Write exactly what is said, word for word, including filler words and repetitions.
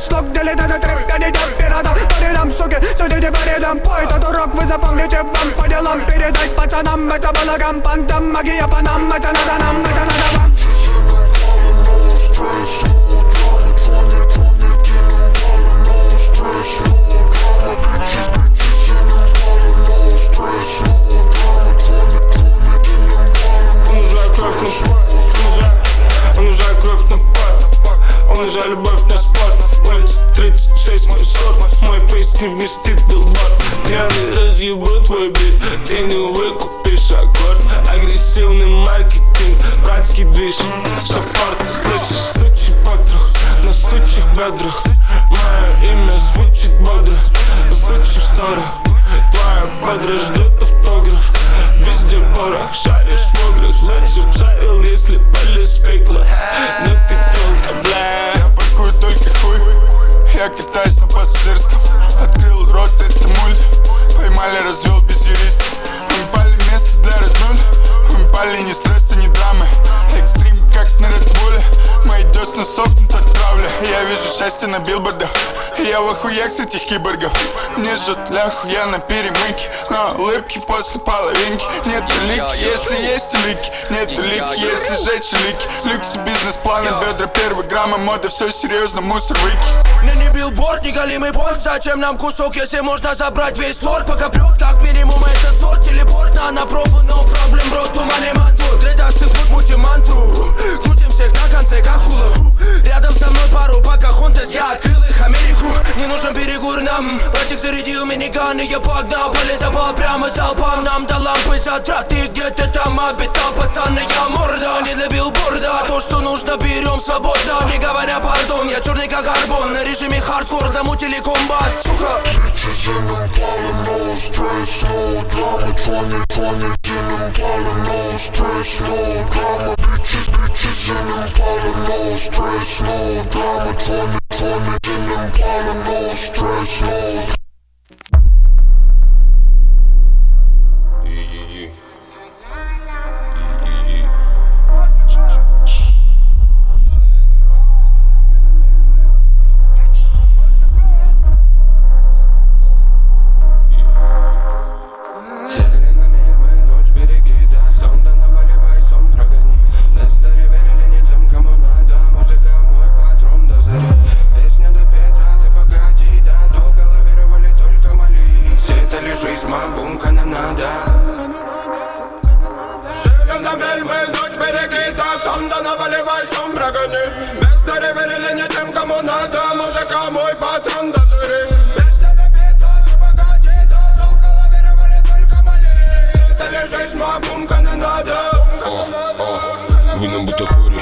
слог, делит этот трек, а не идет пирата. По рядам, суки, судите по рядам. Пой этот урок, вы запомните вам по делам. Передать пацанам, это балаган, пантам. Магия по нам, это надо нам, это надо вам. Он уже кровь на пар, он уже любовь на спорт. Улица тридцать шесть, мой сорт, мой фейс не вместит билборд. Пьяный разъебу твой бит, ты не выкупишь аккорд. Агрессивный маркетинг, братский движ, саппорт. Слышишь, сучий потрох на сучих бедрах. Мое имя звучит бодро, сучий штора. Твоя подра ждет автограф, везде порох. Шаришь в играх, зачем шарил, если полез в пекло? Но ты только, бля. Я паркую только хуй, я катаюсь на пассажирском. Открыл рот, это мульт. Поймали, развел без юриста. Выпали место для Red Bull. Выпали ни стресса, ни драмы. Экстрим, как на Red Bull. Мои десна сохнут от травли. Я вижу счастье на билбордах. Я в охуях с этих киборгов. Мне жжет ляху, я на перемыке. Но улыбки после половинки. Нету лики, если есть улики. Нету лики, если жечь улики. Люкс и бизнес-планы, бедра, первый грамма мода. Все серьезно, мусор выки. Мне не билборд, не голимый порт. Зачем нам кусок, если можно забрать весь торт? Пока прет, как минимум этот сорт. Телепорт на, на пробу, но проблем, бро, тумане манту. Тридастый путь, мутим мантру. Крутим всех на конце, как хула. Рядом со мной пару покахонтес, я открыл их Америку. Не нужен перегур нам. Братик зарядил миниган, и я погнал. Полезал прямо залпом, нам до лампы затрат. Ты где-то там обитал, пацаны, я морда. Не для билборда, то, что нужно, берем свободно. Не говоря пардон, я черный как арбон. На режиме хардкор замутили комбас, сука. Bitches in them falling, no stress, no drama. Twenty, twenty, in them falling, no stress, no drama. Bitches, bitches in them falling, no stress, no drama. Twenty, twenty, in them falling, no stress, no drama. Вы на бутафоре.